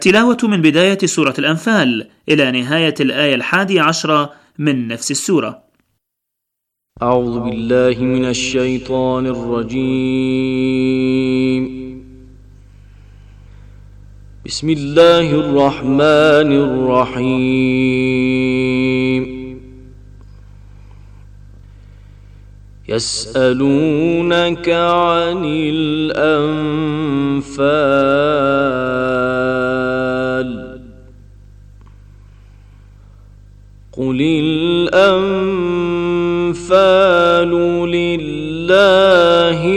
تلاوة من بداية سورة الأنفال إلى نهاية الآية 11 من نفس السورة. أعوذ بالله من الشيطان الرجيم. بسم الله الرحمن الرحيم. يسألونك عن الأنفال قل الأنفال لله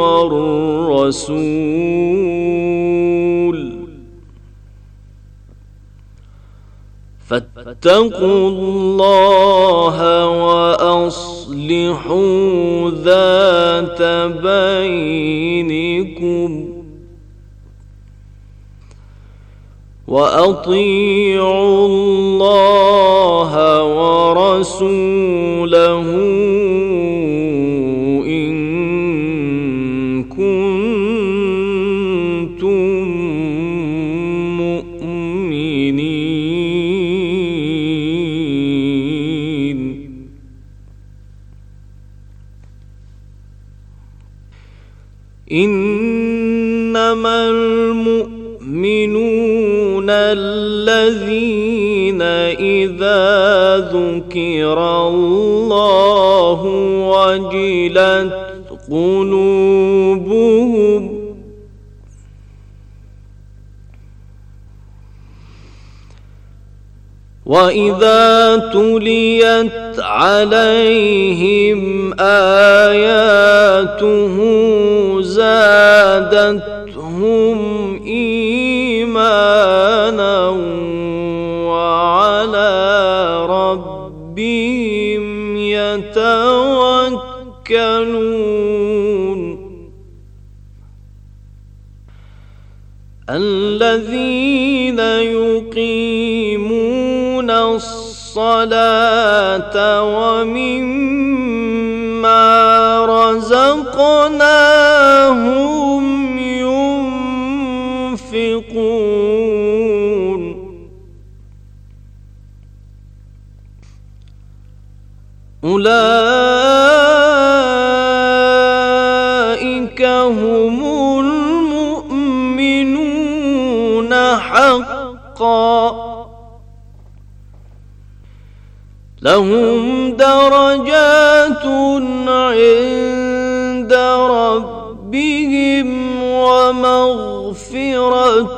والرسول فاتقوا الله وأصلحوا ذات بينكم وأطيعوا الله ورسوله إن كنتم مؤمنين. إنما المؤمنون الذين إذا ذكر الله وجلت قلوبهم وإذا تليت عليهم آياته زادتهم إيمانا وعلى ربهم يتوكلون. الذين يقيمون الصلاة ومما رزقناهم ينفقون. أولئك هم المؤمنون حقا لهم درجات عند ربهم ومغفرة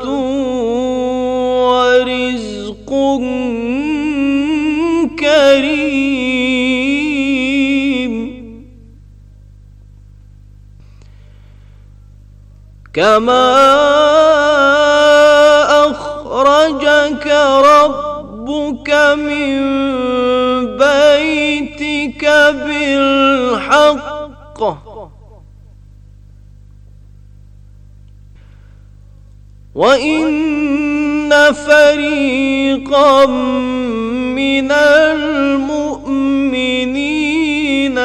ورزق كريم. كما أخرجك ربك من بيتك بالحق وإن فريقا من المؤمنين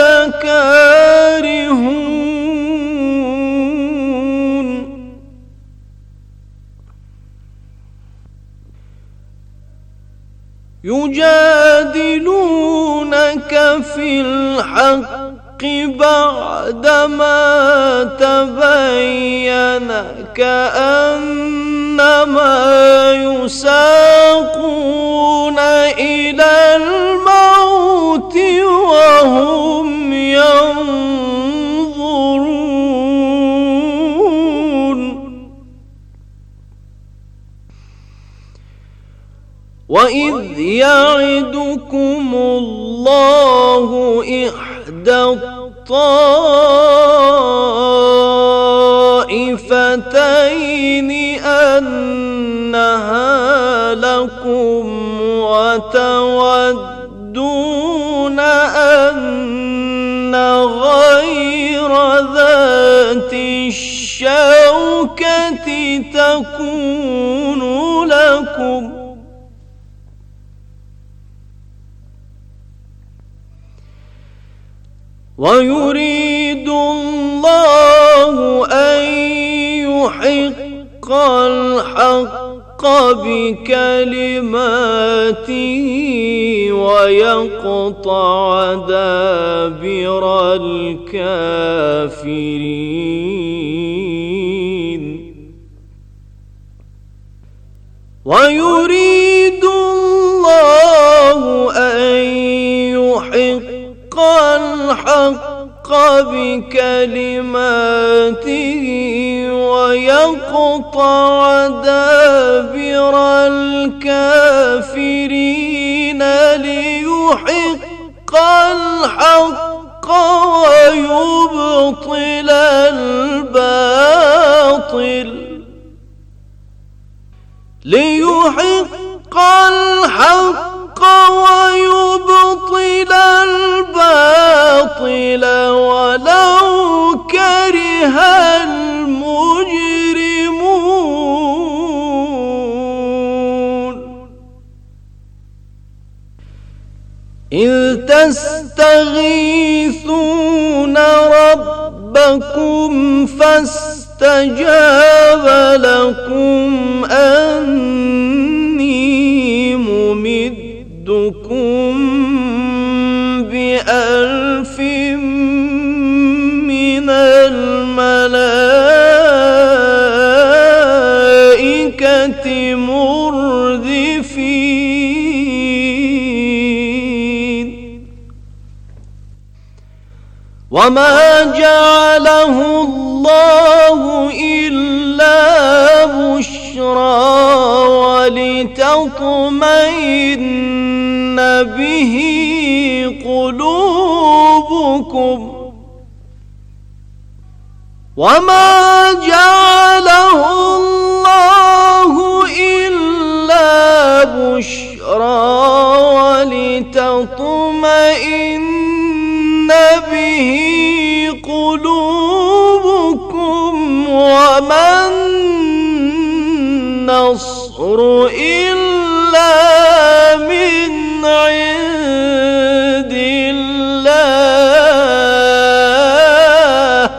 لكارهون. يجادلونك في الحق بعدما تبين كأنما يساقون إلى الموت وهم ينظرون. وإذ يعدكم الله إحدى الطائفتين أنها لكم وتودون أن غير ذات الشوكة تكون لكم ويريد الله أن يحق الحق بكلماته ويقطع دابر الكافرين. ويريد الله أن يحق الحق بكلماته ويقطع دابر الكافرين ليحق الحق ويبطل الباطل ويبطل الباطل ولو كره المجرمون. إذ تستغيثون ربكم فاستجاب لكم أني ممدكم ب1000 من الملائكة مردفين. وما جعله الله إلا بشرى ولتطمئن به قلوبكم وما جعله الله إلا بشرى ولتطمئن به قلوبكم وما النصر إلا من عند الله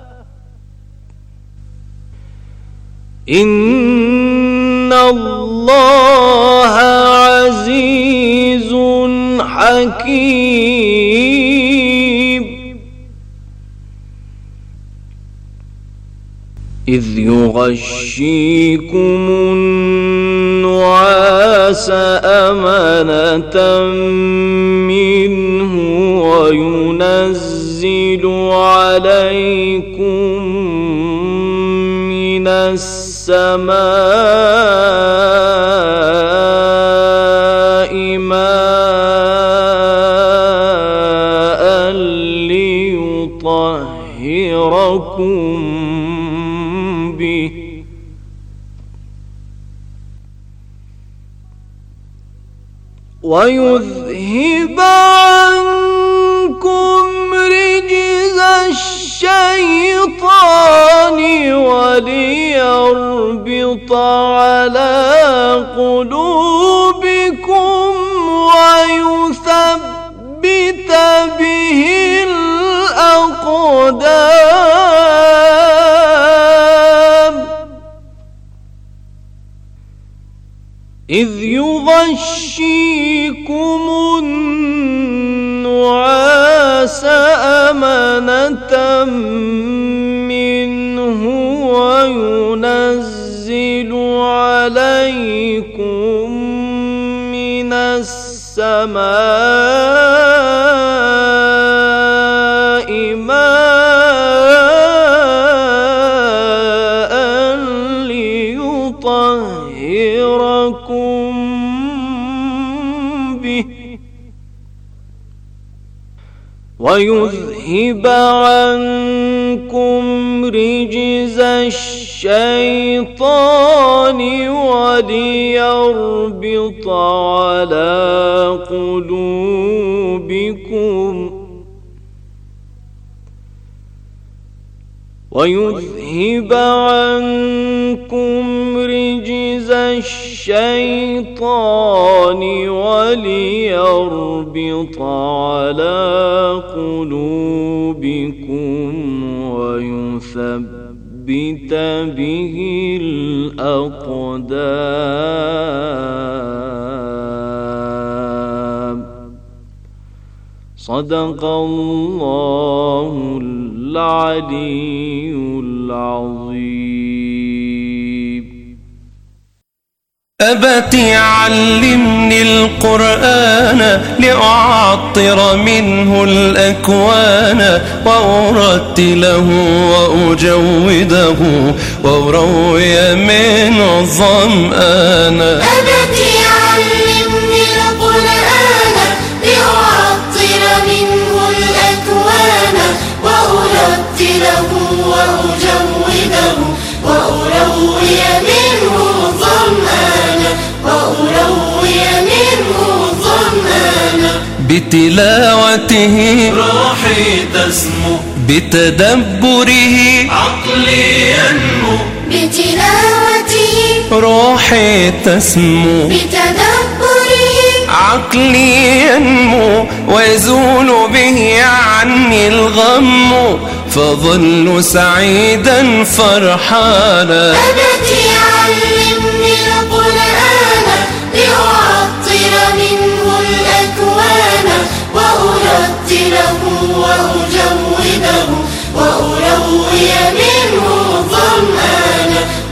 إن الله عزيز حكيم. إذ يغشيكم النعاس أمنة منه وينزل عليكم من السماء ماء ليطهركم به ويذهب عنكم رجز الشيطان وليربط على قلوبكم ويثبت به الأقدام. إذ يغشيكم النعاس أمنة منه وينزل عليكم من السماء ماء ليطهركم به ويذهب عنكم رجز الشيطان وليربط على قلوبكم ويذهب عنكم رجز الشيطان وليربط على قلوبكم ويثبت به الأقدام. صدق الله العلي العظيم. أبت علمني القرآن لأعطر منه الأكوان وأرتله وأجوده وأروي منه الظمآن. أبت علمني القرآن لأعطر منه الأكوان وأرتله وأجوده وأروي منه الظمآن بتلاوته روحي تسمو بتدبره عقلي ينمو بتلاوته روحي تسمو بتدبره عقلي ينمو ويزول به عني الغم فظل سعيدا فرحانا. أبت علمني القرآن لأعطر منه الأكوان وأرتله وأجوده وأروي منه الظمآن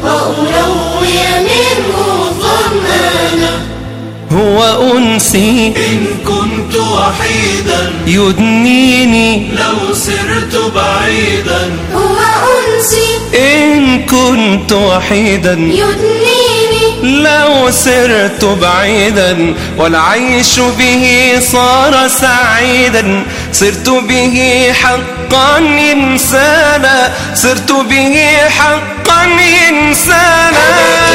هو أنسي إن كنت وحيدا يدنيني لو سرت بعيدا. هو أنسي إن كنت وحيدا يدنيني لو سرت بعيدا والعيش به صار سعيدا. صرت به حقا إنسانا صرت به حقا إنسانا.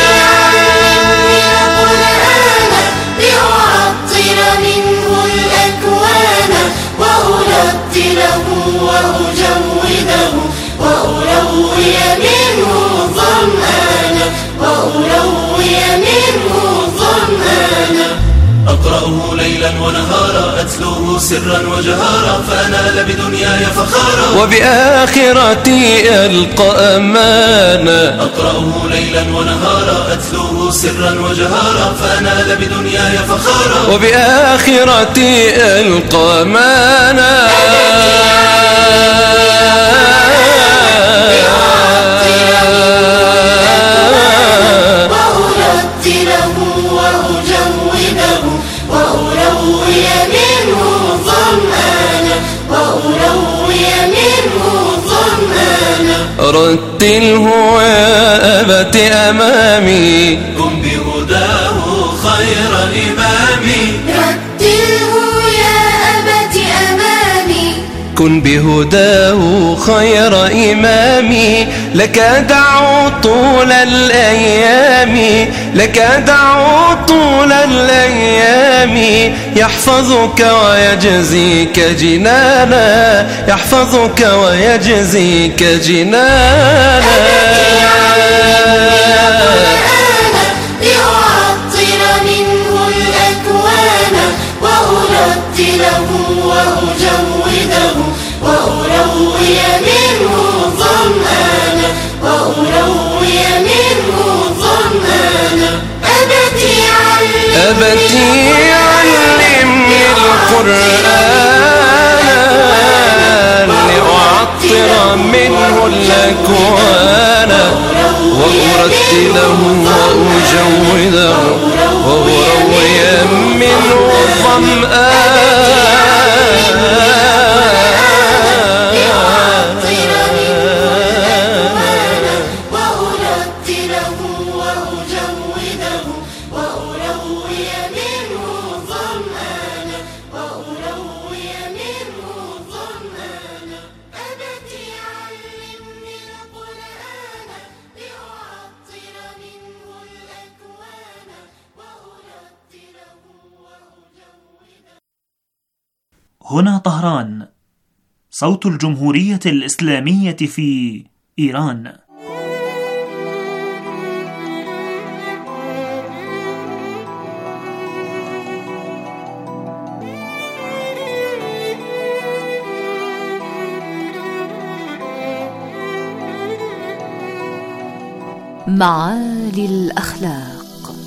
لأعطر منه الأكوان وأرتله وأجوده وأروي منه الظمآن أقرأه ليلا ونهارا أتلوه سرا وجهارا فأنال بدنياي فخارا وبآخرتي ألقى أمانا. أقرأه ليلا ونهارا أتلوه سرا وجهارا فأنال بدنياي فخارا وبآخرتي ألقى أمانا. رتله يا أبت أمامي كن بهداه خير إمامي. رتله يا أبت أمامي كن بهداه خير إمامي. لك دعوا طول الأيام لك دعوا طول الأيام يحفظك ويجزيك جنانا يحفظك ويجزيك جنانا. لأعطر منه الأكوان وأرتله وأجوده وأروي منه الظمآن أبتي علمني القرآن لأعطر منه الأكوان وأرتله وأجوده وأروي منه الظمآن. هنا طهران، صوت الجمهورية الإسلامية في إيران. معالي الأخلاق.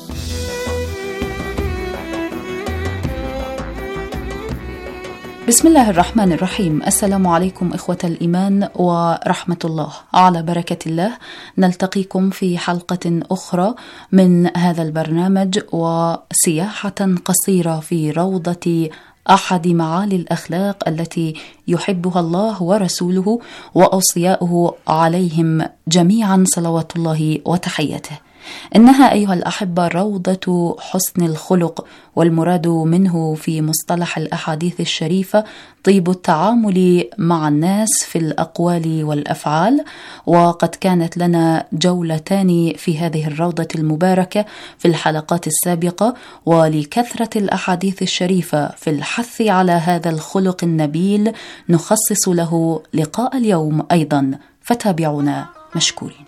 بسم الله الرحمن الرحيم. السلام عليكم إخوة الإيمان ورحمة الله. على بركة الله نلتقيكم في حلقة أخرى من هذا البرنامج وسياحة قصيرة في روضة أحد معالي الأخلاق التي يحبها الله ورسوله وأوصياؤه عليهم جميعا صلوات الله وتحيته. إنها أيها الأحبة روضة حسن الخلق، والمراد منه في مصطلح الأحاديث الشريفة طيب التعامل مع الناس في الأقوال والأفعال. وقد كانت لنا جولتان في هذه الروضة المباركة في الحلقات السابقة، ولكثرة الأحاديث الشريفة في الحث على هذا الخلق النبيل نخصص له لقاء اليوم أيضا، فتابعونا مشكورين.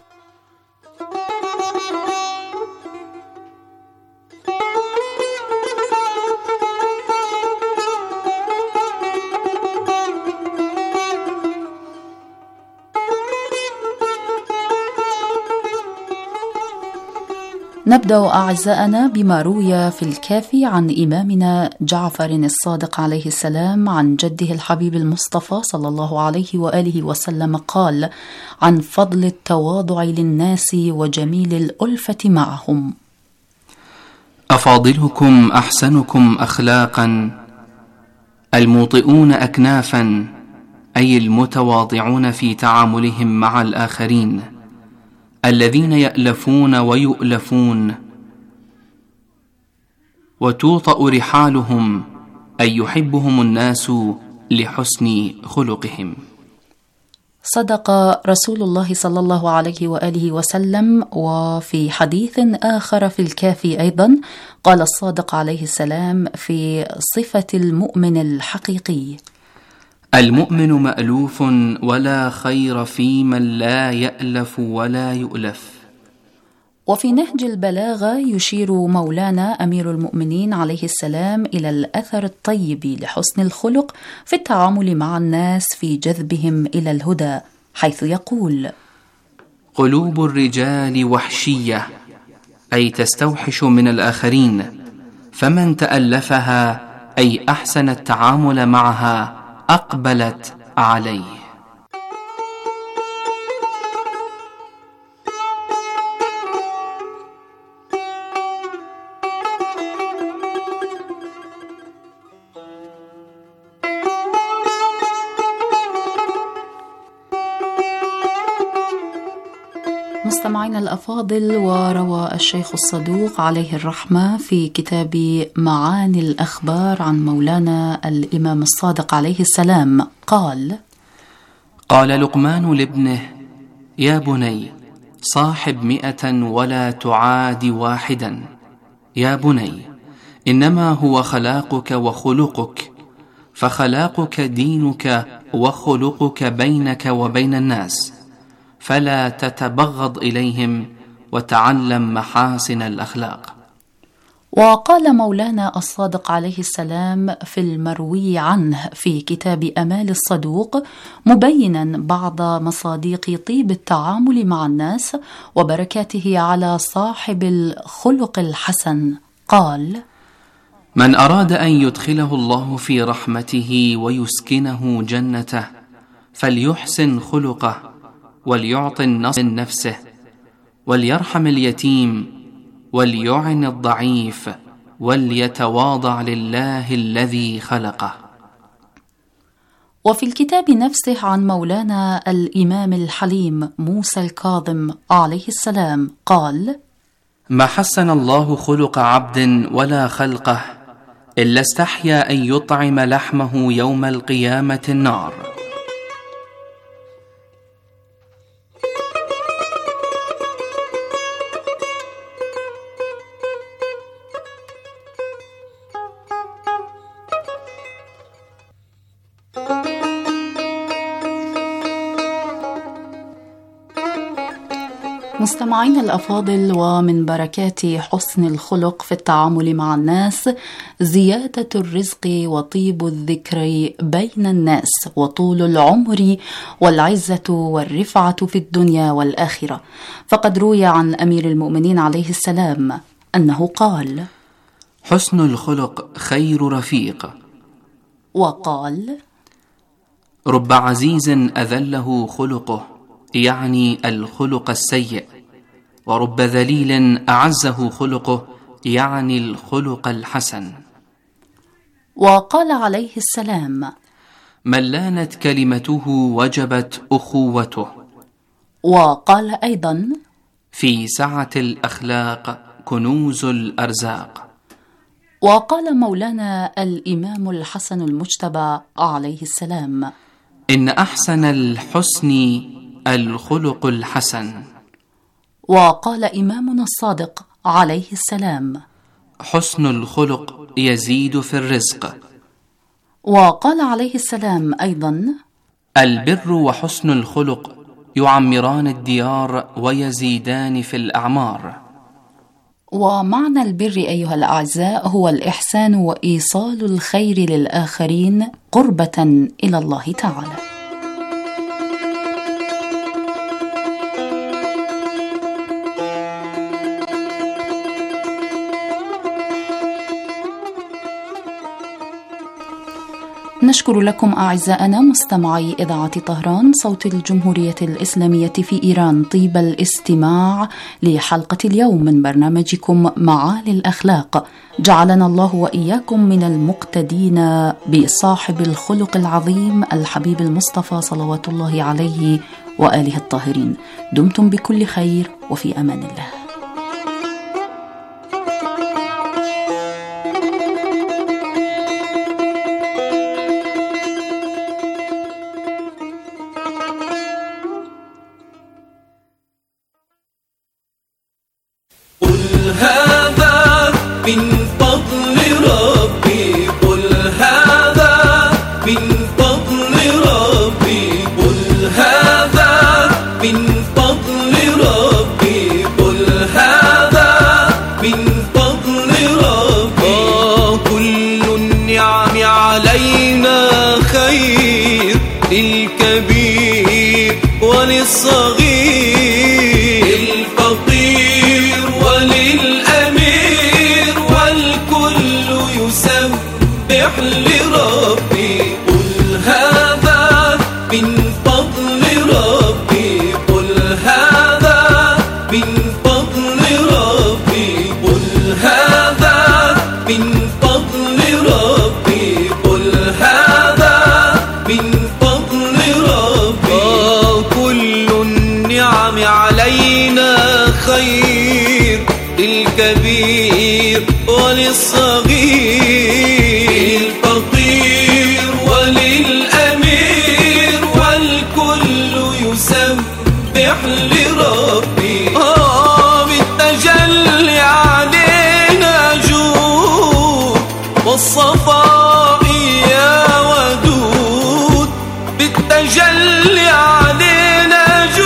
نبدأ أعزائنا بما روي في الكافي عن إمامنا جعفر الصادق عليه السلام عن جده الحبيب المصطفى صلى الله عليه وآله وسلم قال: عن فضل التواضع للناس وجميل الألفة معهم. أفاضلكم أحسنكم أخلاقا الموطئون أكنافا، أي المتواضعون في تعاملهم مع الآخرين، الذين يألفون ويؤلفون وتوطأ رحالهم، أي يحبهم الناس لحسن خلقهم. صدق رسول الله صلى الله عليه وآله وسلم. وفي حديث آخر في الكافي أيضا قال الصادق عليه السلام في صفة المؤمن الحقيقي: المؤمن مألوف ولا خير في من لا يألف ولا يؤلف. وفي نهج البلاغة يشير مولانا أمير المؤمنين عليه السلام إلى الأثر الطيب لحسن الخلق في التعامل مع الناس في جذبهم إلى الهدى، حيث يقول: قلوب الرجال وحشية، أي تستوحش من الآخرين، فمن تألفها أي أحسن التعامل معها أقبلت عليه. مستمعينا الأفاضل، وروى الشيخ الصدوق عليه الرحمة في كتاب معاني الأخبار عن مولانا الإمام الصادق عليه السلام قال: قال لقمان لابنه: يا بني، صاحب 100 ولا تعاد واحدا. يا بني، إنما هو خلاقك وخلقك، فخلاقك دينك وخلقك بينك وبين الناس، فلا تتبغض إليهم وتعلم محاسن الأخلاق. وقال مولانا الصادق عليه السلام في المروي عنه في كتاب أمال الصدوق مبينا بعض مصادق طيب التعامل مع الناس وبركاته على صاحب الخلق الحسن قال: من أراد أن يدخله الله في رحمته ويسكنه جنته فليحسن خلقه، وليعطي النصر من نفسه، وليرحم اليتيم، وليعن الضعيف، وليتواضع لله الذي خلقه. وفي الكتاب نفسه عن مولانا الإمام الحليم موسى الكاظم عليه السلام قال: ما حسن الله خلق عبد ولا خلقه إلا استحيا أن يطعم لحمه يوم القيامة النار. مستمعين الأفاضل، ومن بركات حسن الخلق في التعامل مع الناس زيادة الرزق وطيب الذكر بين الناس وطول العمر والعزة والرفعة في الدنيا والآخرة. فقد روي عن أمير المؤمنين عليه السلام أنه قال: حسن الخلق خير رفيق. وقال: رب عزيز أذله خلقه، يعني الخلق السيء، ورب ذليل أعزه خلقه، يعني الخلق الحسن. وقال عليه السلام: من لانت كلمته وجبت أخوته. وقال أيضا: في سعة الأخلاق كنوز الأرزاق. وقال مولانا الإمام الحسن المجتبى عليه السلام: إن أحسن الحسن الخلق الحسن. وقال إمامنا الصادق عليه السلام: حسن الخلق يزيد في الرزق. وقال عليه السلام أيضا: البر وحسن الخلق يعمران الديار ويزيدان في الأعمار. ومعنى البر أيها الأعزاء هو الإحسان وإيصال الخير للآخرين قربة إلى الله تعالى. نشكر لكم أعزائنا مستمعي إذاعة طهران صوت الجمهورية الإسلامية في إيران طيب الاستماع لحلقة اليوم من برنامجكم معالي الأخلاق. جعلنا الله وإياكم من المقتدين بصاحب الخلق العظيم الحبيب المصطفى صلوات الله عليه وآله الطاهرين. دمتم بكل خير وفي أمان الله. من فضل ربي، قل هذا من فضل ربي، قل هذا من فضل ربي، قل هذا من فضل ربي. كل النعم علينا خير، للكبير وللصغير، للفقير وللأمير، والكل يسبح لربي. قل هذا من فضل ربي، قل هذا من فضل ربي، قل هذا من فضل ربي، قل هذا من فضل ربي. كل النعم علينا خير، للكبير وللصغير، للفقير وللأمير، والكل يسبح لربي. بالتجلي علينا جود والصفاء يا ودود، بالتجلي علينا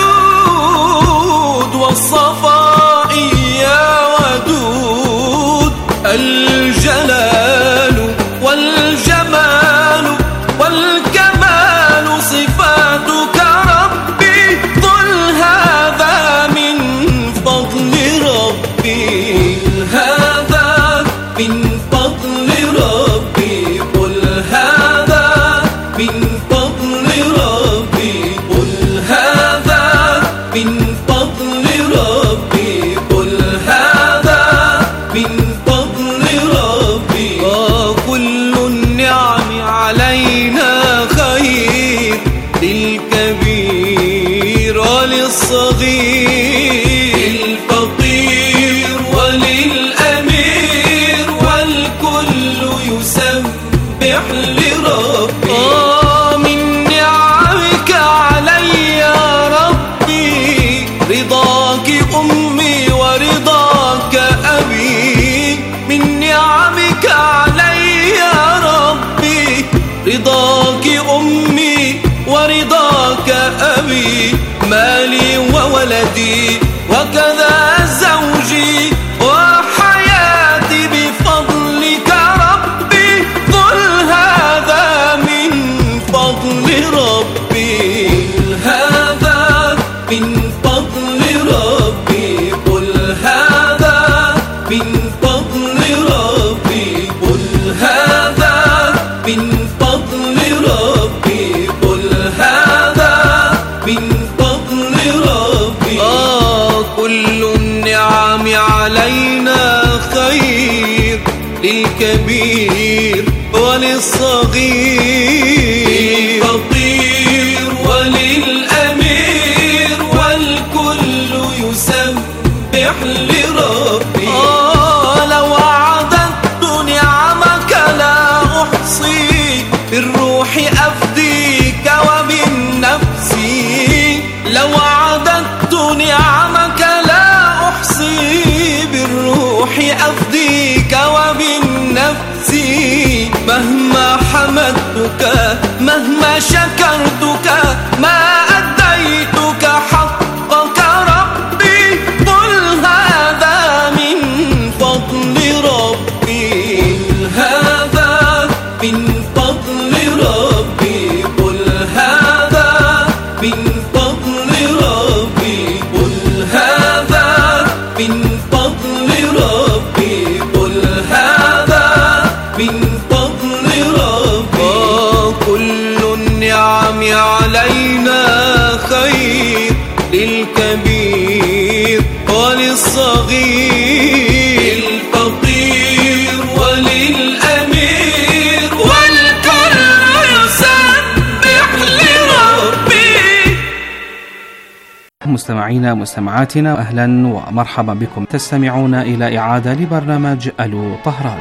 جود والصفاء يا ودود. الجلال والجمال والكمال صفاتك ربي، قل هذا من فضل ربي، هذا من فضل ربي، قل هذا من فضل ربي، قل هذا من فضل ربي، قل هذا من فضل ربي. كل النعم علينا خير، للكبير وللصغير، للفقير وللأمير، والكل يسبح لربي. من نعمك علي يا ربي، رضاك أمي ورضاك أبي. من نعمك علي يا ربي، رضاك أمي ورضاك أبي. مالي وولدي وك للكبير وللصغير، للفقير وللأمير، والكل يسبح لربي. لو عددت نعمك لا أحصي، بالروح أفديك وبالنفس. لو عددت نعمك لا أحصي، بالروح أفديك وبالنفس. مهما حمدتك مهما شكرتك ما أديتك حقك ربي. قل هذا من فضل ربي، قل هذا من فضل ربي، قل هذا من فضل ربي، قل هذا من فضل ربي، قل هذا من فضل ربي. كل النعم علينا خير، للكبير وللصغير، للفقير وللأمير، والكل يسبح لربي. مستمعينا مستمعاتنا، أهلا ومرحبا بكم. تستمعون إلى إعادة لبرنامج ألو طهران.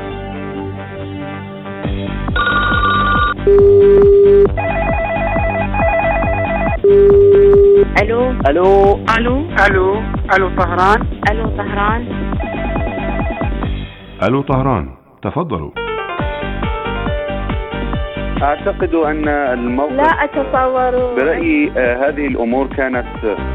الو الو الو الو الو طهران. الو طهران. الو طهران، تفضلوا. اعتقد ان الموقف، لا اتصور، برأيي هذه الامور كانت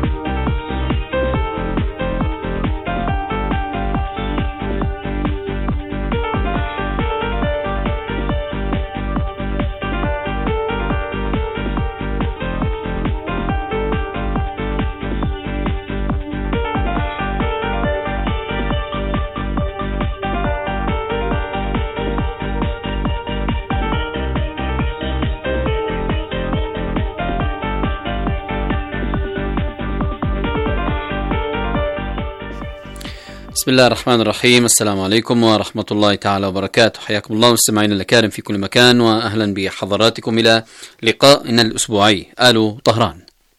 بسم الله الرحمن الرحيم. السلام عليكم ورحمة الله تعالى وبركاته. حياكم الله مستمعينا الأكارم في كل مكان، وأهلا بحضراتكم إلى لقائنا الأسبوعي ألو طهران.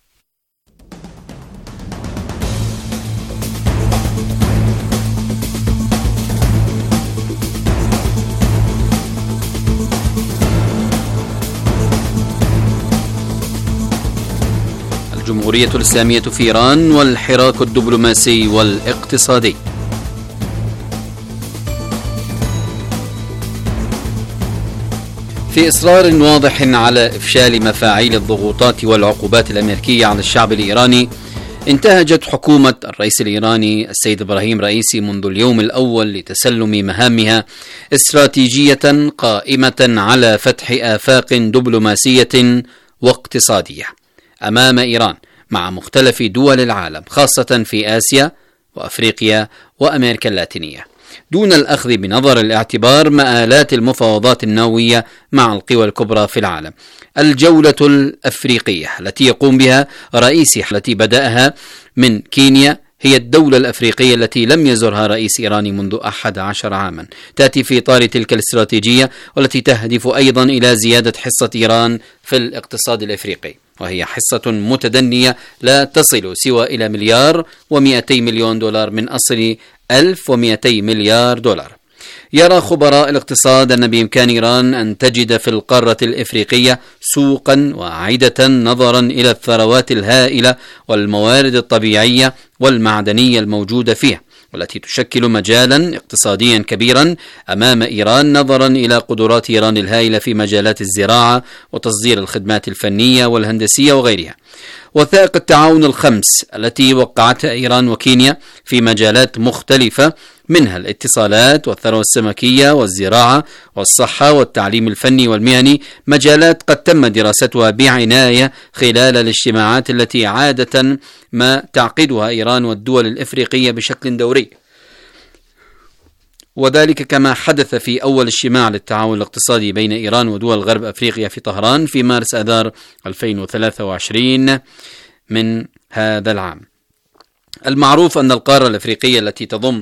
الجمهورية الإسلامية في إيران والحراك الدبلوماسي والاقتصادي. في إصرار واضح على إفشال مفاعيل الضغوطات والعقوبات الأمريكية على الشعب الإيراني، انتهجت حكومة الرئيس الإيراني السيد إبراهيم رئيسي منذ اليوم الأول لتسلم مهامها استراتيجية قائمة على فتح آفاق دبلوماسية واقتصادية أمام إيران مع مختلف دول العالم، خاصة في آسيا وأفريقيا وأمريكا اللاتينية، دون الأخذ بنظر الاعتبار مآلات المفاوضات النووية مع القوى الكبرى في العالم. الجولة الأفريقية التي يقوم بها رئيسي، التي بدأها من كينيا، هي الدولة الأفريقية التي لم يزرها رئيس إيراني منذ 11 عاما، تأتي في إطار تلك الاستراتيجية والتي تهدف أيضا إلى زيادة حصة إيران في الاقتصاد الأفريقي، وهي حصة متدنية لا تصل سوى إلى $1,200,000,000 من أصل $1,200,000,000. يرى خبراء الاقتصاد أن بإمكان إيران أن تجد في القارة الإفريقية سوقا واعدة نظرا إلى الثروات الهائلة والموارد الطبيعية والمعدنية الموجودة فيها، والتي تشكل مجالا اقتصاديا كبيرا أمام إيران نظرا إلى قدرات إيران الهائلة في مجالات الزراعة وتصدير الخدمات الفنية والهندسية وغيرها. وثائق التعاون الخمس التي وقعتها إيران وكينيا في مجالات مختلفة، منها الاتصالات والثروة السمكية والزراعة والصحة والتعليم الفني والمهني، مجالات قد تم دراستها بعناية خلال الاجتماعات التي عادة ما تعقدها إيران والدول الإفريقية بشكل دوري، وذلك كما حدث في أول اجتماع للتعاون الاقتصادي بين إيران ودول غرب أفريقيا في طهران في مارس آذار 2023 من هذا العام. المعروف أن القارة الأفريقية التي تضم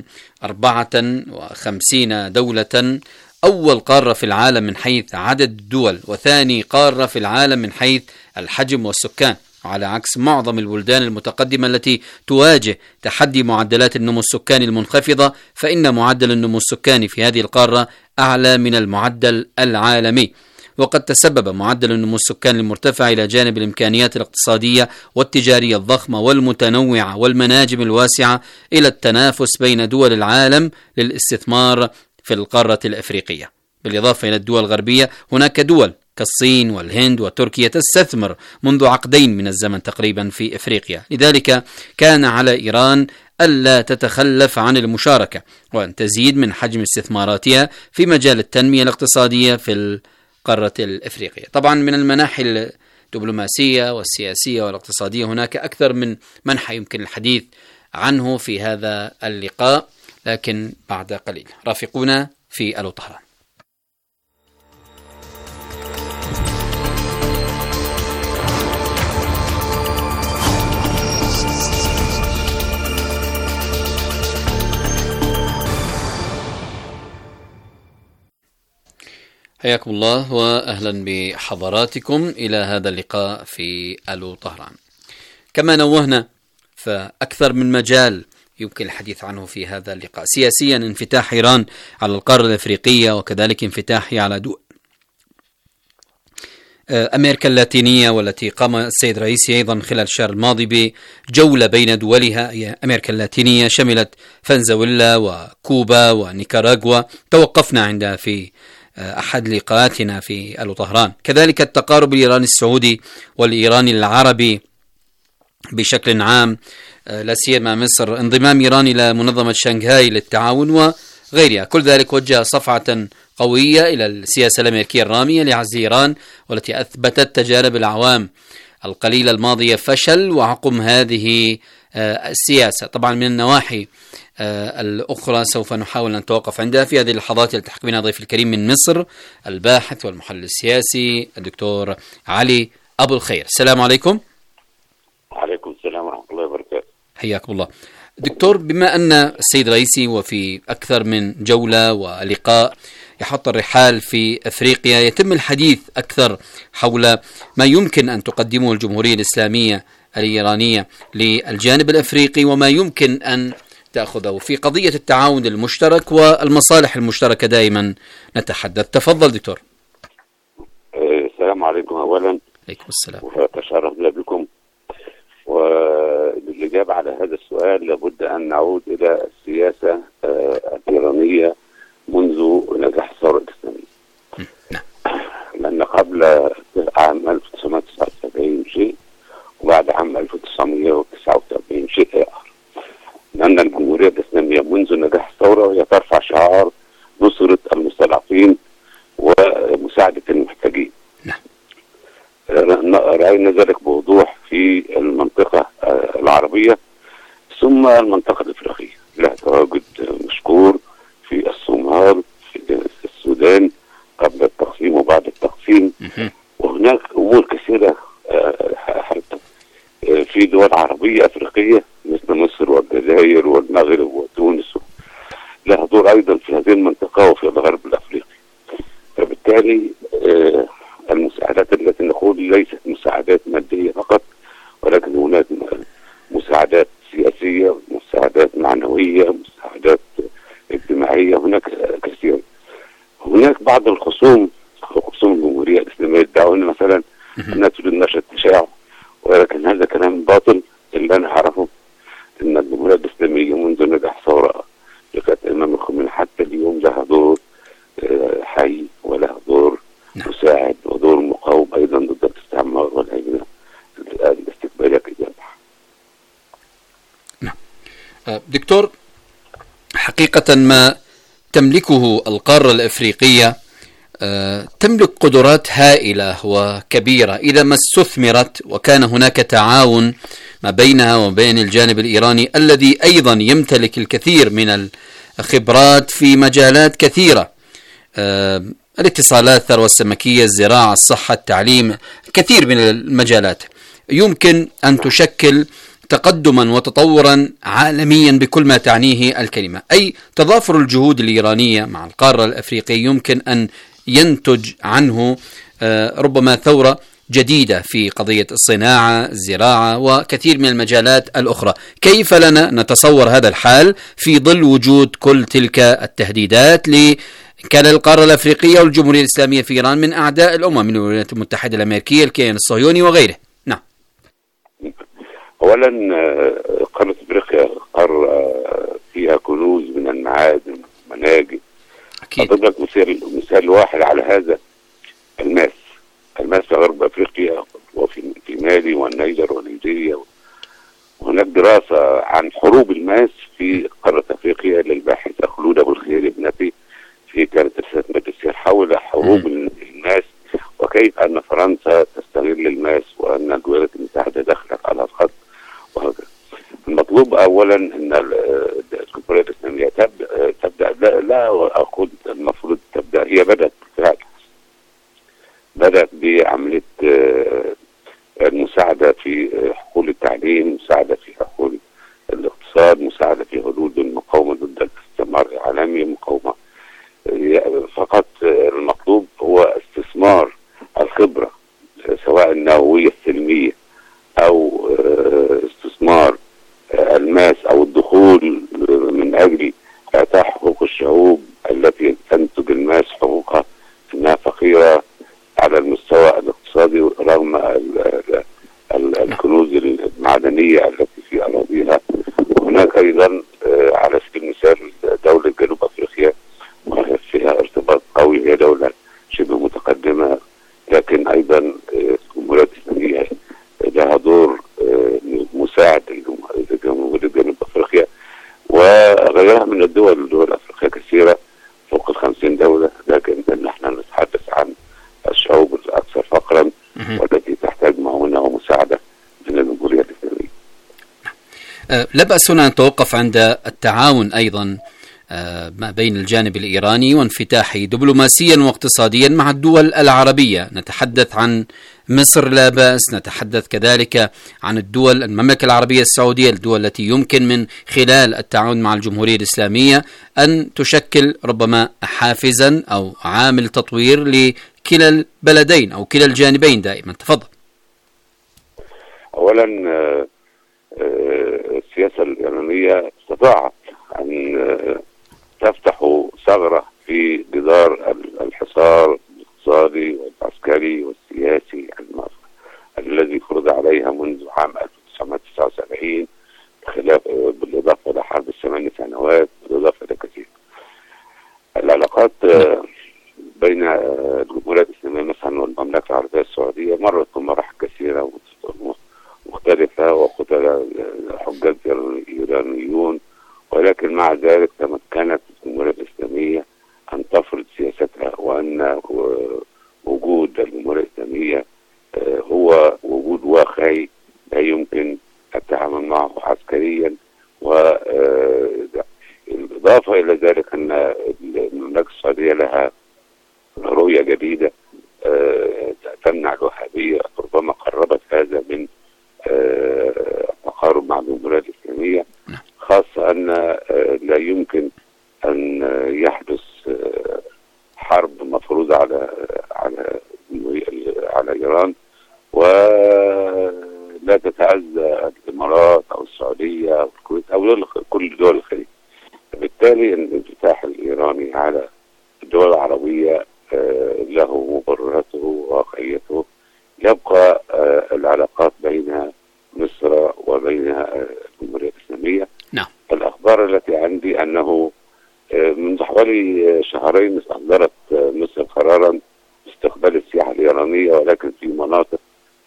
54 دولة أول قارة في العالم من حيث عدد الدول، وثاني قارة في العالم من حيث الحجم والسكان، على عكس معظم البلدان المتقدمة التي تواجه تحدي معدلات النمو السكاني المنخفضة، فإن معدل النمو السكاني في هذه القارة أعلى من المعدل العالمي. وقد تسبب معدل النمو السكاني المرتفع إلى جانب الإمكانيات الاقتصادية والتجارية الضخمة والمتنوعة والمناجم الواسعة إلى التنافس بين دول العالم للاستثمار في القارة الأفريقية. بالإضافة إلى الدول الغربية، هناك دول كالصين والهند وتركيا تستثمر منذ عقدين من الزمن تقريبا في أفريقيا، لذلك كان على إيران ألا تتخلف عن المشاركة وأن تزيد من حجم استثماراتها في مجال التنمية الاقتصادية في القارة الأفريقية. طبعا من المناحي الدبلوماسية والسياسية والاقتصادية هناك أكثر من منحى يمكن الحديث عنه في هذا اللقاء، لكن بعد قليل رافقونا في ألو طهران. حياكم الله وأهلا بحضراتكم إلى هذا اللقاء في ألو طهران. كما نوهنا فأكثر من مجال يمكن الحديث عنه في هذا اللقاء. سياسيا انفتاح إيران على القارة الأفريقية، وكذلك انفتاحها على دول أمريكا اللاتينية، والتي قام السيد رئيسي أيضا خلال الشهر الماضي بجولة بين دولها. أمريكا اللاتينية شملت فنزويلا وكوبا ونيكاراغوا، توقفنا عندها في أحد لقاءاتنا في ألو طهران. كذلك التقارب الإيراني السعودي والإيراني العربي بشكل عام، لا سيما مصر، انضمام إيران إلى منظمة شنغهاي للتعاون وغيرها. كل ذلك وجه صفعة قوية إلى السياسة الأمريكية الرامية لعزل إيران، والتي أثبتت تجارب الأعوام القليلة الماضية فشل وعقم هذه السياسة. طبعا من النواحي الأخرى سوف نحاول أن نتوقف عندها. في هذه اللحظات يلتحق بنا ضيف الكريم من مصر، الباحث والمحلل السياسي الدكتور علي أبو الخير. السلام عليكم. وعليكم السلام ورحمة الله وبركاته. حياكم الله دكتور. بما أن السيد رئيسي وفي أكثر من جولة ولقاء يحط الرحال في أفريقيا، يتم الحديث أكثر حول ما يمكن أن تقدمه الجمهورية الإسلامية الإيرانية للجانب الأفريقي وما يمكن أن تأخذه في قضية التعاون المشترك والمصالح المشتركة. دائما نتحدث. تفضل دكتور. السلام عليكم. أولا عليكم السلام. وتشرفنا بكم. وللإجابة على هذا السؤال لابد أن نعود إلى السياسة الإيرانية منذ نجاح الثورة الإسلامية. لأن قبل عام 1979 شيء، وبعد عام 1979 شيء آخر. لأن الجمهورية الإسلامية منذ نجاح الثورة وهي ترفع شعار نصرة المستضعفين ومساعدة المحتاجين. رأينا ذلك بوضوح في المنطقة العربية ثم المنطقة الإفريقية. لها تواجد مشكور في الصومال، في السودان قبل التقسيم وبعد التقسيم، وهناك أمور كثيرة في دول عربية أفريقية مثل مصر والجزائر والمغرب وتونس، لها دور أيضا في هذه المنطقة وفي الغرب الأفريقي. فبالتالي المساعدات التي نقول ليست مساعدات مادية فقط، ولكن هناك مساعدات سياسية، مساعدات معنوية، مساعدات اجتماعية، هناك كثير. هناك بعض الخصوم الجمهورية الإسلامية يدعون مثلا أنها تريد نشر التشيع، ولكن هذا كلام باطل. اللي أنا أعرفه أن الجمهورية الإسلامية منذ نجاح ثورة لقد الإمام الخميني حتى اليوم لها دور حي ولها دور مساعد ودور مقاوم أيضا ضد الاستعمار والهجرة الاستقبالية كذلك. دكتور، حقيقة ما تملكه القارة الأفريقية تملك قدرات هائلة وكبيرة إذا ما استثمرت، وكان هناك تعاون ما بينها وبين الجانب الإيراني الذي أيضا يمتلك الكثير من الخبرات في مجالات كثيرة، الاتصالات، الثروة السمكية، الزراعة، الصحة، التعليم، كثير من المجالات. يمكن أن تشكل تقدما وتطورا عالميا بكل ما تعنيه الكلمة، أي تضافر الجهود الإيرانية مع القارة الأفريقية يمكن أن ينتج عنه ربما ثورة جديدة في قضية الصناعة، الزراعة وكثير من المجالات الأخرى. كيف لنا نتصور هذا الحال في ظل وجود كل تلك التهديدات كان القارة الأفريقية والجمهورية الإسلامية في إيران من أعداء الأمم، من الولايات المتحدة الأمريكية، الكيان الصهيوني وغيره؟ نعم. أولا قارة أفريقيا قارة فيها كنوز من المعادن والمناجم. أضرب لك مثال واحد على هذا. الماس في غرب أفريقيا وفي مالي والنيجر ونيجيريا، وهناك دراسة عن حروب الماس في قارة أفريقيا للباحثة خلود أبو الخير ابنتي، في كانت رسالة ماجستير حول حروب الماس وكيف أن فرنسا تستغل الماس وأن الولايات المتحدة دخلت على الخط وهكذا. المطلوب أولا أن الجمهورية الإسلامية تبدأ لا أقول المفروض تبدأ، هي بدأت بعملية المساعدة في حقول التعليم، مساعدة في حقول الاقتصاد، مساعدة في حلول المقاومة ضد الاستعمار العالمي، مقاومة. فقط المطلوب هو استثمار الخبرة سواء النووية السلمية أو استثمار الماس أو الدخول من أجل إعطاء حقوق الشعوب التي تنتج الماس حقوقها إنها فقيرة على المستوى الاقتصادي رغم الكنوز المعدنية التي في أراضيها. وهناك أيضا على سبيل المثال دولة جنوب أفريقيا فيها ارتباط قوي، هي دولة شبه متقدمة، لكن أيضا الجمهورية الإسلامية لها دور مساعد لجمهورية جنوب أفريقيا وغيرها من الدول الأفريقية كثيرة فوق 50 دولة، لكن نحن نتحدث عن الشعوب الأكثر فقرا والتي تحتاج معونة ومساعدة من الجمهورية الإسلامية. لا بأس هنا أن نتوقف عند التعاون أيضا ما بين الجانب الإيراني وانفتاحه دبلوماسيا واقتصاديا مع الدول العربية. نتحدث عن مصر لا بأس، نتحدث كذلك عن الدول المملكة العربية السعودية، الدول التي يمكن من خلال التعاون مع الجمهورية الإسلامية أن تشكل ربما حافزا أو عامل تطوير لكلا البلدين أو كلا الجانبين دائما. تفضل. أولا السياسة الإيرانية استطاعت أن تفتح ثغرة في جدار الحصار الاقتصادي والعسكري والسياسي الذي فرض عليها منذ عام 1979 بالإضافة إلى حرب ال8 سنوات، بالإضافة إلى كثير. العلاقات بين الجمهورية الإسلامية مثلا والمملكة العربية السعودية مرت بمراحل كثيرة مختلفة وقتل حجاج إيرانيون، ولكن مع ذلك تمكنت الجمهورية الإسلامية أن تفرض سياستها، وأن وجود الجمهورية الإسلامية هو وجود واقعي لا يمكن التعامل معه عسكريا. والإضافة إلى ذلك أن المملكة السعودية لها رؤية جديدة تمنع الوهابية، ربما قربت هذا من التقارب مع الجمهورية الإسلامية، خاصة أن لا يمكن أن يحدث حرب مفروضة على إيران ولا تتعزى الإمارات أو السعودية أو الكويت أو كل دول الخليج. بالتالي الانفتاح الإيراني على الدول العربية له مبرراته وواقعيته. يبقى العلاقات بين مصر وبين الجمهورية الإسلامية. نعم. الأخبار التي عندي أنه منذ حوالي شهرين أصدرت مصر قرارا باستقبال السياحة الإيرانية، ولكن في مناطق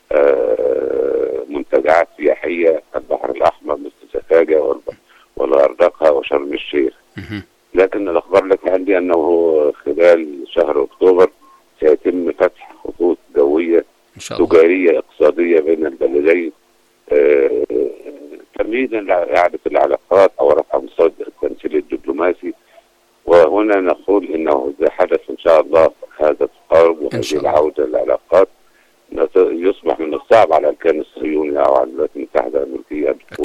منتجعات سياحية البحر الأحمر مثل سفاجة والغردقة وشرم الشيخ. لكن الأخبار التي عندي أنه خلال شهر أكتوبر سيتم فتح خطوط جوية تجارية اقتصادية بين البلدين تمهيدا لإعادة العلاقات أو رفع مستوى التمثيل الدبلوماسي. وهنا نقول إنه إذا حدث إن شاء الله هذا التقارب وهذه العودة للعلاقات يصبح من الصعب على الكيان الصهيوني أو على الولايات المتحدة الأمريكية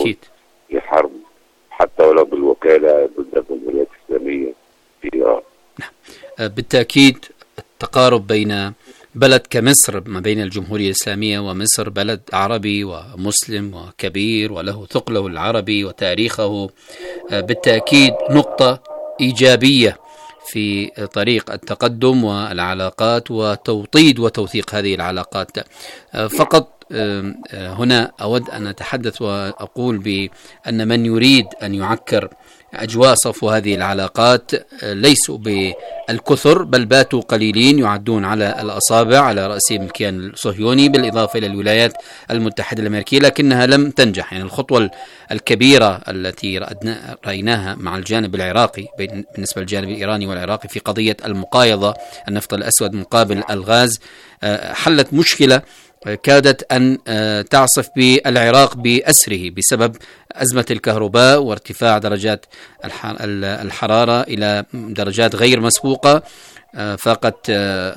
بالتأكيد التقارب بين بلد كمصر ما بين الجمهورية الإسلامية ومصر، بلد عربي ومسلم وكبير وله ثقله العربي وتاريخه، بالتأكيد نقطة إيجابية في طريق التقدم والعلاقات وتوطيد وتوثيق هذه العلاقات. فقط هنا أود أن أتحدث وأقول بأن من يريد أن يعكر أجواء صفو هذه العلاقات ليسوا بالكثر، بل باتوا قليلين يعدون على الأصابع على رأسهم الكيان الصهيوني بالإضافة إلى الولايات المتحدة الأمريكية، لكنها لم تنجح. يعني الخطوة الكبيرة التي رأيناها مع الجانب العراقي بالنسبة للجانب الإيراني والعراقي في قضية المقايضة النفط الأسود مقابل الغاز حلت مشكلة كادت أن تعصف بالعراق بأسره بسبب أزمة الكهرباء وارتفاع درجات الحرارة إلى درجات غير مسبوقة، فاقت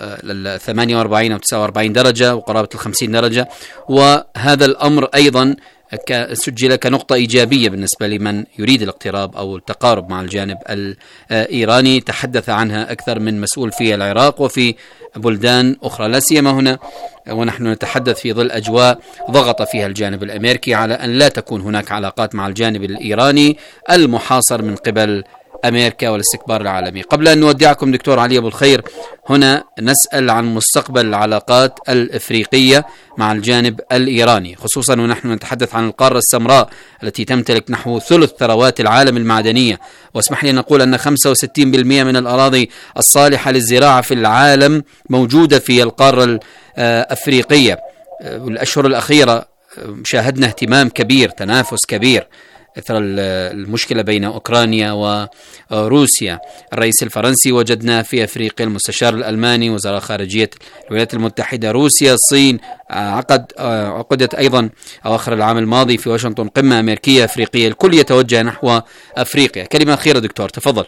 48 أو 49 درجة وقرابة 50 درجة. وهذا الأمر أيضا سجل كنقطة إيجابية بالنسبة لمن يريد الاقتراب أو التقارب مع الجانب الإيراني. تحدث عنها أكثر من مسؤول في العراق وفي بلدان أخرى، لا سيما هنا ونحن نتحدث في ظل أجواء ضغط فيها الجانب الأمريكي على أن لا تكون هناك علاقات مع الجانب الإيراني المحاصر من قبل أمريكا والاستكبار العالمي. قبل أن نودعكم دكتور علي أبو الخير، هنا نسأل عن مستقبل العلاقات الإفريقية مع الجانب الإيراني، خصوصا ونحن نتحدث عن القارة السمراء التي تمتلك نحو ثلث ثروات العالم المعدنية، واسمح لي أن نقول أن 65% من الأراضي الصالحة للزراعة في العالم موجودة في القارة الأفريقية. والأشهر الأخيرة شاهدنا اهتمام كبير، تنافس كبير إثر المشكلة بين أوكرانيا وروسيا. الرئيس الفرنسي وجدنا في أفريقيا، المستشار الألماني، وزراء خارجية الولايات المتحدة، روسيا، الصين. عقدت أيضا أواخر العام الماضي في واشنطن قمة أمريكية أفريقية، الكل يتوجه نحو أفريقيا. كلمة أخيرة دكتور، تفضل.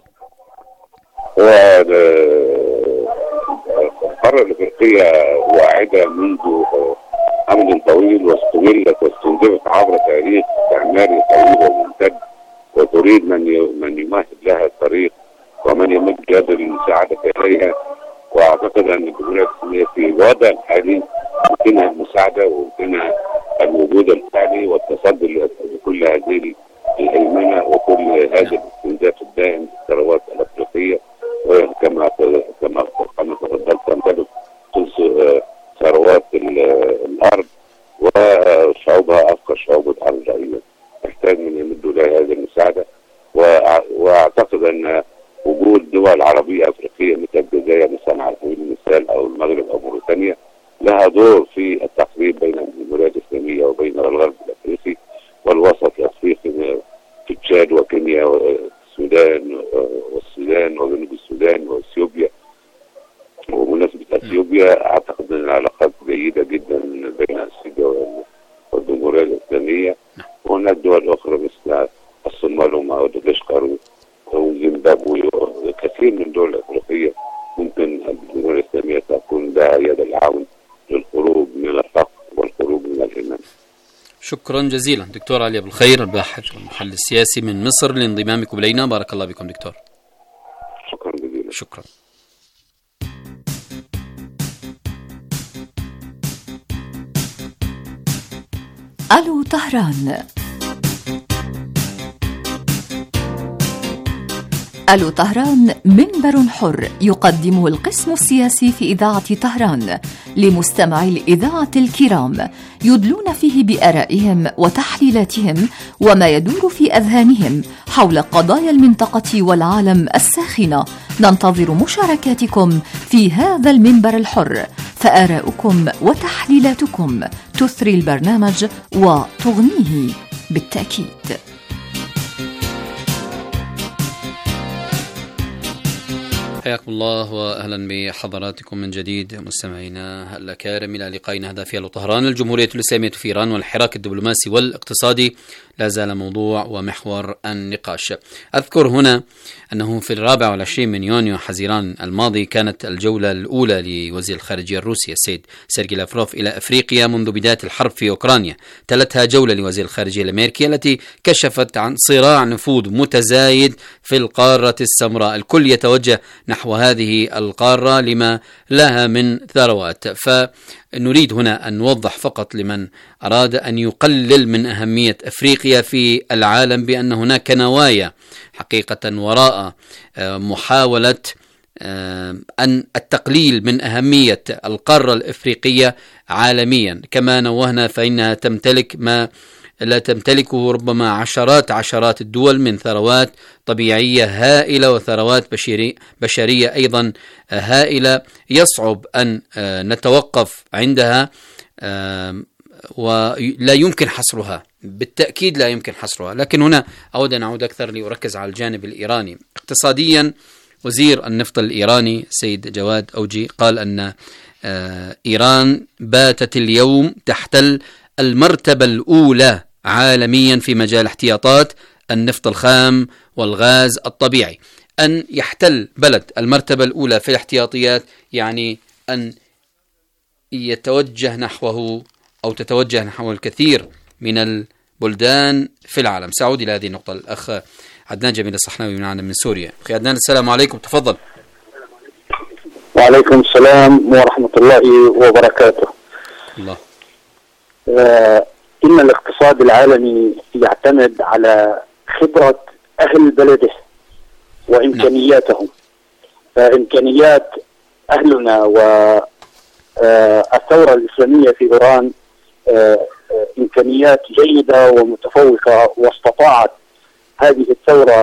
القارة الأفريقية واعدة منذ عمل طويل واستغلت واستنزفت عبر تاريخ استعماري طويل وممتد، وتريد من يمهد لها الطريق ومن يمد يد المساعدة إليها. وأعتقد أن الجمهورية الإسلامية في الوضع الحالي يمكنها المساعدة ويمكنها الوجود الفعلي والتصدي لكل هذه الهيمنة وكل هذا الاستنزاف الدائم للثروات الأفريقية. كما تفضلت تمتلك ثروات الأرض وشعوبها أفقر شعوب الأرض، أيضا تحتاج من يمدوا لها هذه المساعدة. وأعتقد أن وجود دول عربية أفريقية مثل الجزائر مثلا على سبيل المثال أو المغرب أو موريتانيا لها دور في التقريب بين الجمهورية الإسلامية وبين الغرب الأفريقي والوسط الأفريقي في تشاد وكينيا والسودان وجنوب السودان وإثيوبيا. وبمناسبة إثيوبيا أعتقد أن العلاقات جيدة جدا بين إثيوبيا والجمهورية الإسلامية. وهناك دول أخرى مثل الصومال ومدغشقر وزيمبابوي وكثير من الدول الأفريقية ممكن الجمهورية الإسلامية تكون لها يد العون للخروج من الفقر والخروج من الإيمان. شكرا جزيلا دكتور علي أبو الخير، الباحث والمحلل السياسي من مصر، لانضمامكم إلينا. بارك الله بكم دكتور. شكرا جزيلا. شكرا. ألو طهران. ألو طهران منبر حر يقدمه القسم السياسي في إذاعة طهران لمستمعي الإذاعة الكرام، يدلون فيه بآرائهم وتحليلاتهم وما يدور في أذهانهم حول قضايا المنطقة والعالم الساخنة. ننتظر مشاركاتكم في هذا المنبر الحر، فآراؤكم وتحليلاتكم تثري البرنامج وتغنيه بالتأكيد. حياكم الله واهلا بحضراتكم من جديد مستمعينا الكرام الى لقائنا هذا في ألو طهران. الجمهورية الإسلامية في إيران والحراك الدبلوماسي والاقتصادي لا زال موضوع ومحور النقاش. أذكر هنا أنه في 24 من يونيو حزيران الماضي كانت الجولة الأولى لوزير الخارجية الروسي السيد سيرجي لافروف إلى أفريقيا منذ بداية الحرب في أوكرانيا. تلتها جولة لوزير الخارجية الأمريكي التي كشفت عن صراع نفوذ متزايد في القارة السمراء. الكل يتوجه نحو هذه القارة لما لها من ثروات. فنريد هنا أن نوضح فقط لمن أراد أن يقلل من أهمية أفريقيا في العالم بأن هناك نوايا حقيقة وراء محاولة أن التقليل من أهمية القارة الإفريقية عالميا. كما نوهنا فإنها تمتلك ما لا تمتلكه ربما عشرات الدول من ثروات طبيعية هائلة وثروات بشرية أيضا هائلة يصعب أن نتوقف عندها ولا يمكن حصرها، بالتأكيد لا يمكن حصرها. لكن هنا أود أن أعود أكثر لأركز على الجانب الإيراني. اقتصاديا وزير النفط الإيراني السيد جواد أوجي قال أن إيران باتت اليوم تحتل المرتبة الأولى عالميا في مجال احتياطات النفط الخام والغاز الطبيعي. أن يحتل بلد المرتبة الأولى في الاحتياطيات يعني أن يتوجه نحوه أو تتوجه نحو الكثير من البلدان في العالم. سأعود إلى هذه النقطة. الأخ عدنان جميل الصحناوي معنا من سوريا. أخي عدنان السلام عليكم، تفضل. وعليكم السلام ورحمة الله وبركاته. الله. إن الاقتصاد العالمي يعتمد على خبرة أهل بلده وإمكانياتهم. فإمكانيات أهلنا والثورة الإسلامية في إيران إمكانيات جيدة ومتفوقة، واستطاعت هذه الثورة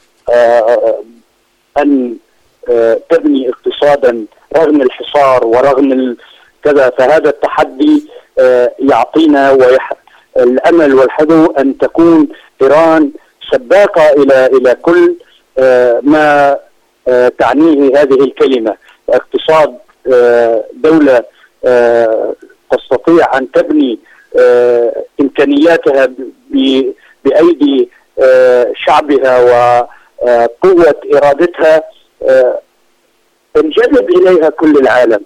أن تبني اقتصادا رغم الحصار ورغم كذا. فهذا التحدي يعطينا الأمل والحذو أن تكون إيران سباقة إلى كل ما تعنيه هذه الكلمة. اقتصاد دولة تستطيع أن تبني إمكانياتها بأيدي شعبها وقوة إرادتها انجذب إليها كل العالم.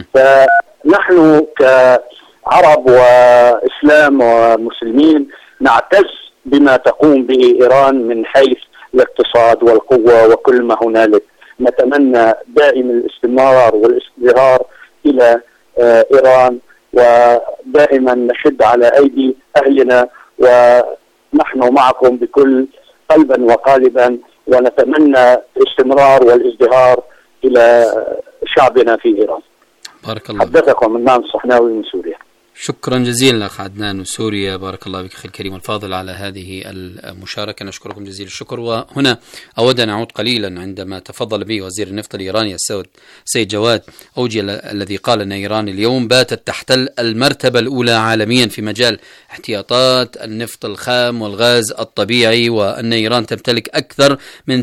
فنحن كعرب وإسلام ومسلمين نعتز بما تقوم به إيران من حيث الاقتصاد والقوة وكل ما هنالك. نتمنى دائم الاستمرار والازدهار إلى إيران، ودائما نشد على أيدي أهلنا، ونحن معكم بكل قلبا وقالبا، ونتمنى الاستمرار والازدهار إلى شعبنا في إيران. بارك الله. حدثكم عدنان الصحناوي من سوريا. شكرا جزيلا أخ عدنان من سوريا، بارك الله بك أخي الكريم الفاضل على هذه المشاركة، نشكركم جزيل الشكر. وهنا أود أن أعود قليلا عندما تفضل به وزير النفط الإيراني السيد جواد أوجي الذي قال أن إيران اليوم باتت تحتل المرتبة الأولى عالميا في مجال احتياطات النفط الخام والغاز الطبيعي، وأن إيران تمتلك أكثر من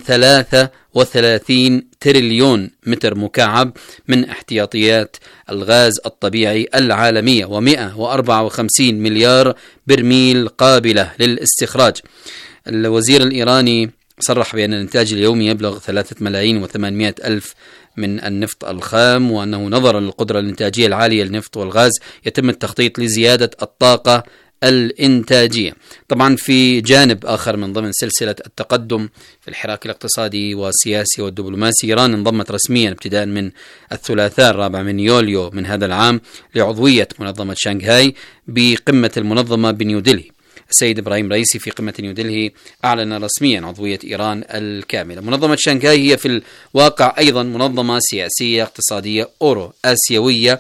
33 تريليون متر مكعب من احتياطيات الغاز الطبيعي العالمية، و154 مليار برميل قابلة للاستخراج. الوزير الإيراني صرح بأن الإنتاج اليومي يبلغ 3,800,000 من النفط الخام، وأنه نظرا للقدرة الإنتاجية العالية للنفط والغاز يتم التخطيط لزيادة الطاقة الإنتاجية. طبعا في جانب آخر من ضمن سلسلة التقدم في الحراك الاقتصادي والسياسي والدبلوماسي، إيران انضمت رسميا ابتداء من الثلاثاء 4 من يوليو من هذا العام لعضوية منظمة شانغهاي بقمة المنظمة بنيودلهي. السيد إبراهيم رئيسي في قمة نيودلهي أعلن رسميا عضوية إيران الكاملة. منظمة شانغهاي هي في الواقع أيضا منظمة سياسية اقتصادية أورو آسيوية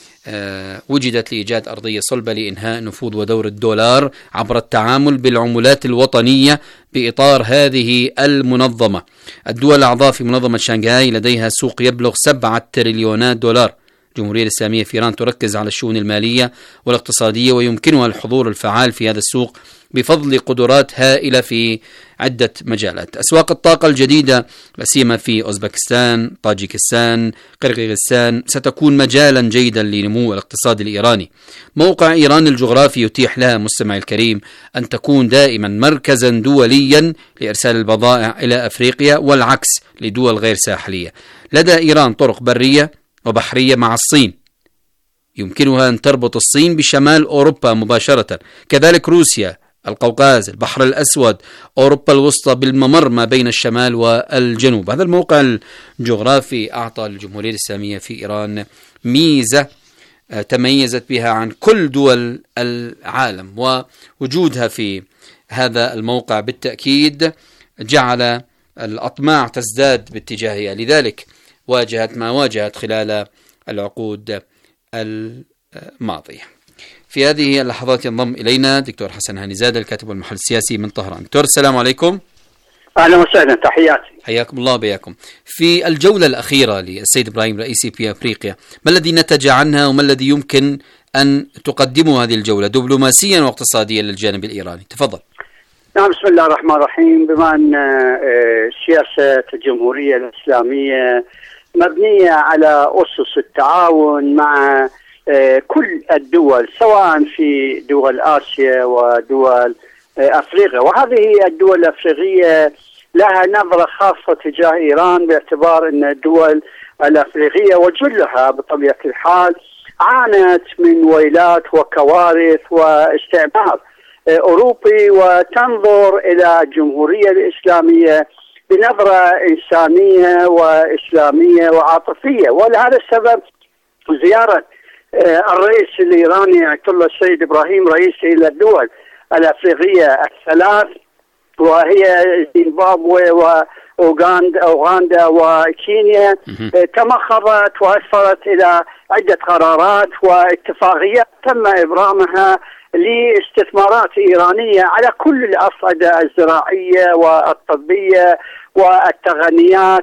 وجدت لإيجاد أرضية صلبة لإنهاء نفوذ ودور الدولار عبر التعامل بالعملات الوطنية بإطار هذه المنظمة. الدول الأعضاء في منظمة شانغهاي لديها سوق يبلغ 7 تريليونات دولار. الجمهورية الإسلامية في إيران تركز على الشؤون المالية والاقتصادية، ويمكنها الحضور الفعال في هذا السوق بفضل قدرات هائلة في عدة مجالات. أسواق الطاقة الجديدة لا سيما في أوزبكستان، طاجيكستان، قرغيزستان ستكون مجالا جيدا لنمو الاقتصاد الإيراني. موقع إيران الجغرافي يتيح لها مستمع الكريم أن تكون دائما مركزا دوليا لإرسال البضائع إلى أفريقيا والعكس لدول غير ساحلية. لدى إيران طرق برية وبحرية مع الصين، يمكنها أن تربط الصين بشمال أوروبا مباشرة، كذلك روسيا القوقاز، البحر الأسود، أوروبا الوسطى بالممر ما بين الشمال والجنوب. هذا الموقع الجغرافي أعطى الجمهورية الإسلامية في إيران ميزة تميزت بها عن كل دول العالم، ووجودها في هذا الموقع بالتأكيد جعل الأطماع تزداد باتجاهها، لذلك واجهت ما واجهت خلال العقود الماضية. في هذه اللحظات ينضم إلينا دكتور حسن هانيزاد الكاتب والمحلل السياسي من طهران. دكتور السلام عليكم. أهلا وسهلا، تحياتي. حياكم الله وبياكم. في الجولة الأخيرة للسيد إبراهيم رئيسي في أفريقيا، ما الذي نتج عنها وما الذي يمكن أن تقدمه هذه الجولة دبلوماسيا واقتصاديا للجانب الإيراني؟ تفضل. نعم، بسم الله الرحمن الرحيم. بما أن سياسة الجمهورية الإسلامية مبنية على أسس التعاون مع كل الدول، سواء في دول آسيا ودول أفريقيا، وهذه الدول الأفريقية لها نظرة خاصة تجاه إيران، باعتبار أن الدول الأفريقية وجلها بطبيعة الحال عانت من ويلات وكوارث واستعمار أوروبي، وتنظر إلى الجمهورية الإسلامية بنظرة إنسانية وإسلامية وعاطفية. ولهذا السبب زيارة الرئيس الإيراني آية الله السيد إبراهيم رئيسي إلى الدول الأفريقية الثلاث، وهي زيمبابوي وأوغندا وكينيا، تمخضت وأثرت إلى عدة قرارات واتفاقيات تم إبرامها لاستثمارات إيرانية على كل الأصعدة الزراعية والطبية والتقنيات،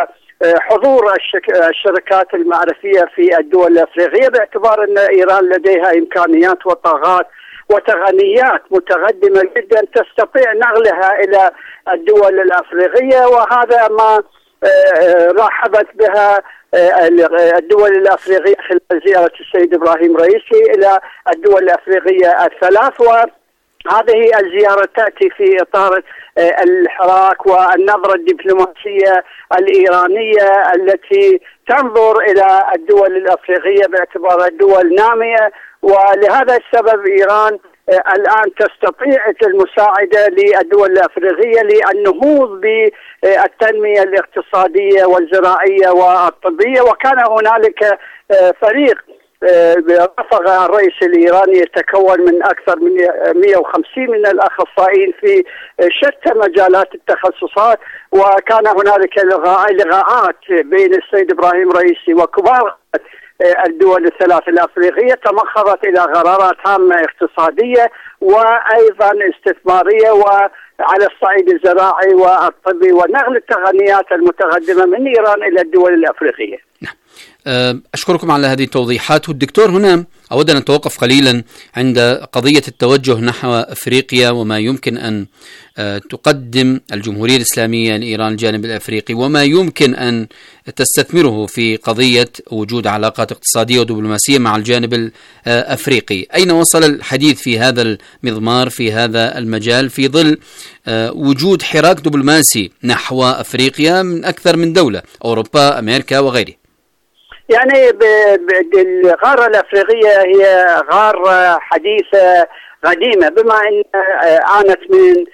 وحضور الشركات المعرفية في الدول الأفريقية، باعتبار أن إيران لديها إمكانيات وطاقات وتقنيات متقدمة جدا تستطيع نقلها إلى الدول الأفريقية، وهذا ما رحبت بها الدول الأفريقية خلال زيارة السيد إبراهيم رئيسي إلى الدول الأفريقية الثلاث. وهذه الزيارة تأتي في إطار الحراك والنظرة الدبلوماسية الإيرانية التي تنظر إلى الدول الأفريقية باعتبارها دول نامية، ولهذا السبب إيران الآن تستطيع المساعدة للدول الأفريقية للنهوض بالتنمية الاقتصادية والزراعية والطبية. وكان هنالك فريق رافق الرئيس الإيراني يتكون من أكثر من 150 من الأخصائيين في شتى مجالات التخصصات، وكان هنالك لقاءات بين السيد إبراهيم رئيسي وكبار الدول الثلاث الأفريقية، تمخضت إلى قرارات هامة اقتصادية وأيضا استثمارية وعلى الصعيد الزراعي والطبي، ونقل التقنيات المتقدمة من إيران إلى الدول الأفريقية. أشكركم على هذه التوضيحات. والدكتور هنا أود أن نتوقف قليلا عند قضية التوجه نحو أفريقيا وما يمكن أن تقدم الجمهورية الإسلامية لإيران الجانب الأفريقي، وما يمكن أن تستثمره في قضية وجود علاقات اقتصادية ودبلوماسية مع الجانب الأفريقي. أين وصل الحديث في هذا المضمار في هذا المجال في ظل وجود حراك دبلوماسي نحو أفريقيا من أكثر من دولة، أوروبا، أمريكا وغيره؟ يعني الغارة الأفريقية هي غارة حديثة قديمة، بما أن عانت من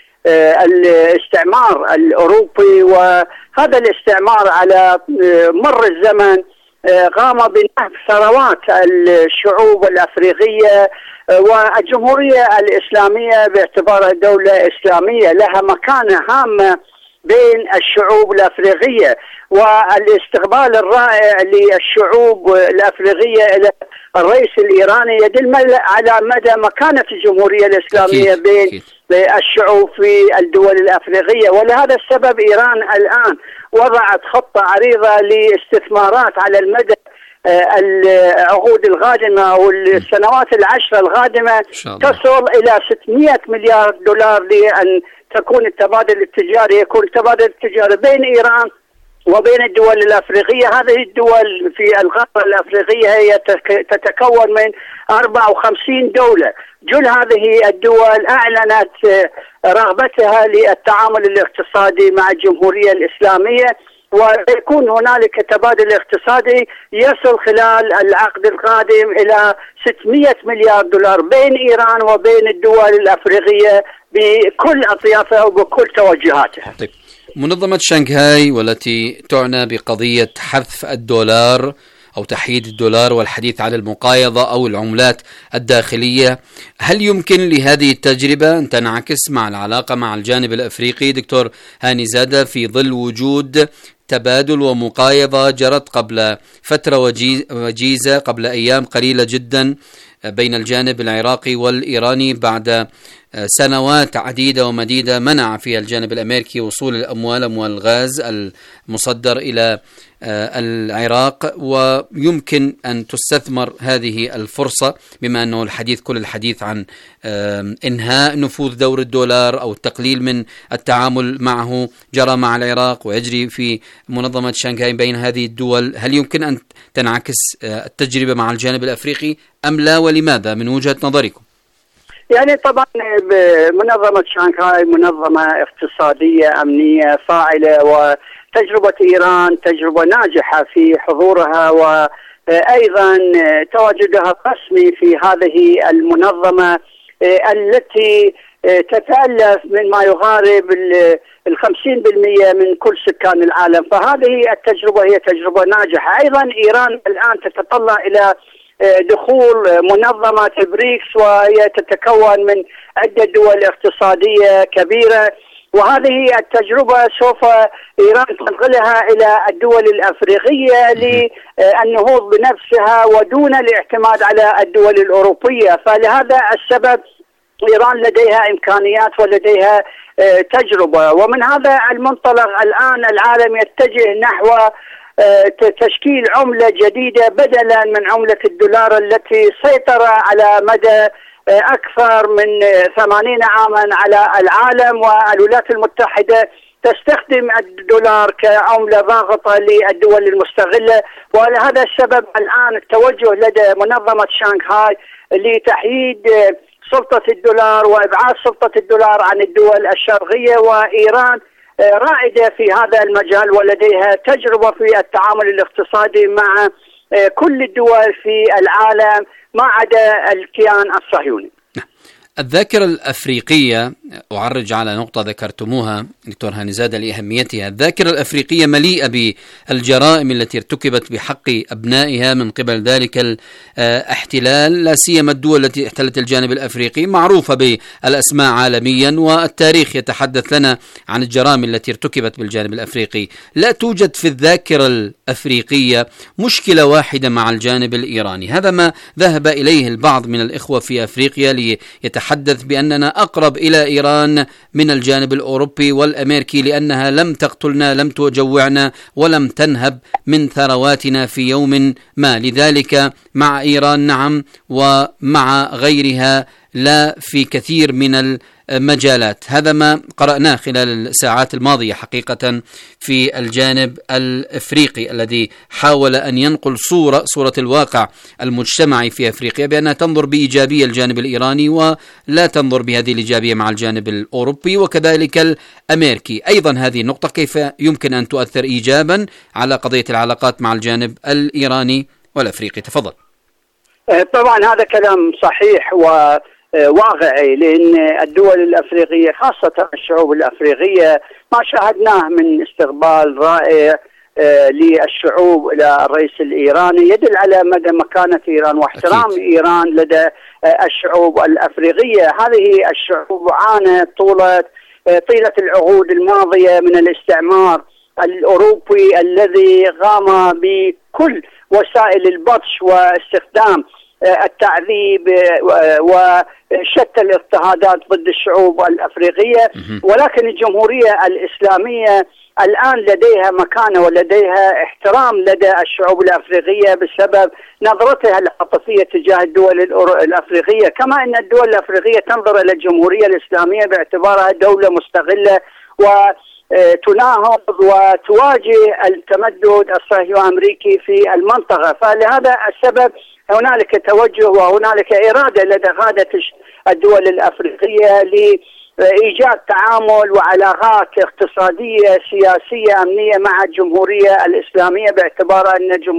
الاستعمار الأوروبي، وهذا الاستعمار على مر الزمن قام بنهب ثروات الشعوب الأفريقية. والجمهورية الإسلامية باعتبارها دولة إسلامية لها مكانة هامة بين الشعوب الأفريقية، والاستقبال الرائع للشعوب الأفريقية إلى الرئيس الإيراني يدل على مدى مكانة الجمهورية الإسلامية بين الشعوب في الدول الأفريقية. ولهذا السبب إيران الآن وضعت خطة عريضة لاستثمارات على المدى العقود القادمة والسنوات العشرة القادمة تصل إلى 600 مليار دولار لأن تكون التبادل التجاري بين إيران وبين الدول الأفريقية. هذه الدول في القارة الأفريقية هي تتكون من 54 دولة. جل هذه الدول أعلنت رغبتها للتعامل الاقتصادي مع الجمهورية الإسلامية، ويكون هنالك تبادل اقتصادي يصل خلال العقد القادم إلى 600 مليار دولار بين إيران وبين الدول الأفريقية بكل أطيافها وبكل توجهاتها. طيب. منظمة شنغهاي والتي تعنى بقضية حذف الدولار أو تحييد الدولار والحديث عن المقايضة أو العملات الداخلية، هل يمكن لهذه التجربة أن تنعكس مع العلاقة مع الجانب الأفريقي دكتور هاني زادة في ظل وجود تبادل ومقايضة جرت قبل فترة وجيزة قبل أيام قليلة جدا بين الجانب العراقي والإيراني بعد سنوات عديدة ومديدة منع فيها الجانب الأمريكي وصول أموال الغاز المصدر إلى العراق، ويمكن أن تستثمر هذه الفرصة بما أنه كل الحديث عن إنهاء نفوذ دور الدولار أو التقليل من التعامل معه جرى مع العراق ويجري في منظمة شنغهاي بين هذه الدول. هل يمكن أن تنعكس التجربة مع الجانب الأفريقي أم لا، ولماذا من وجهة نظركم؟ يعني طبعا منظمة شنغهاي منظمة اقتصادية أمنية فاعلة، وتجربة إيران تجربة ناجحة في حضورها وأيضا تواجدها الرسمي في هذه المنظمة التي تتألف من ما يقارب 50% من كل سكان العالم، فهذه التجربة هي تجربة ناجحة. أيضا إيران الآن تتطلع إلى دخول منظمة بريكس، وهي تتكون من عدة دول اقتصادية كبيرة، وهذه التجربة سوف إيران تنقلها إلى الدول الأفريقية للنهوض بنفسها ودون الاعتماد على الدول الأوروبية. فلهذا السبب إيران لديها إمكانيات ولديها تجربة، ومن هذا المنطلق الآن العالم يتجه نحو تشكيل عملة جديدة بدلا من عملة الدولار التي سيطر على مدى أكثر من 80 عاما على العالم، والولايات المتحدة تستخدم الدولار كعملة ضاغطة للدول المستغلة. ولهذا السبب الآن التوجه لدى منظمة شنغهاي لتحييد سلطة الدولار وإبعاد سلطة الدولار عن الدول الشرقية، وإيران رائدة في هذا المجال ولديها تجربة في التعامل الاقتصادي مع كل الدول في العالم ما عدا الكيان الصهيوني. الذاكرة الأفريقية، أعرج على نقطة ذكرتموها دكتور هاني زادة لأهميتها، الذاكرة الأفريقية مليئة بالجرائم التي ارتكبت بحق أبنائها من قبل ذلك الاحتلال، لا سيما الدول التي احتلت الجانب الأفريقي معروفة بالأسماء عالميا، والتاريخ يتحدث لنا عن الجرائم التي ارتكبت بالجانب الأفريقي. لا توجد في الذاكرة الأفريقية مشكلة واحدة مع الجانب الإيراني، هذا ما ذهب إليه البعض من الإخوة في أفريقيا ليتحدث بأننا أقرب إلى إيران من الجانب الأوروبي والأمريكي لأنها لم تقتلنا، لم تجوعنا، ولم تنهب من ثرواتنا في يوم ما. لذلك مع إيران نعم، ومع غيرها لا في كثير من المجالات. هذا ما قرأناه خلال الساعات الماضية حقيقة في الجانب الأفريقي الذي حاول أن ينقل صورة الواقع المجتمعي في أفريقيا بأنها تنظر بإيجابية الجانب الإيراني ولا تنظر بهذه الإيجابية مع الجانب الأوروبي وكذلك الأمريكي. أيضا هذه النقطة كيف يمكن أن تؤثر إيجابا على قضية العلاقات مع الجانب الإيراني والأفريقي؟ تفضل. طبعا هذا كلام صحيح وواقعي، لأن الدول الأفريقية خاصة الشعوب الأفريقية ما شاهدناه من استقبال رائع للشعوب إلى الرئيس الإيراني يدل على مدى مكانة إيران واحترام إيران لدى الشعوب الأفريقية. هذه الشعوب عانت طيلة العقود الماضية من الاستعمار الأوروبي الذي قام بكل وسائل البطش واستخدام التعذيب وشتى الاضطهادات ضد الشعوب الأفريقية، ولكن الجمهورية الإسلامية الآن لديها مكانة ولديها احترام لدى الشعوب الأفريقية بسبب نظرتها العاطفية تجاه الدول الأفريقية، كما أن الدول الأفريقية تنظر إلى الجمهورية الإسلامية باعتبارها دولة مستقلة وتناهض وتواجه التمدد الصهيوني في المنطقة. فلهذا السبب هنالك توجه وهنالك إرادة لدى قادة الدول الأفريقية إيجاد تعامل وعلاقات اقتصادية سياسية أمنية مع الجمهورية الإسلامية، باعتبار أن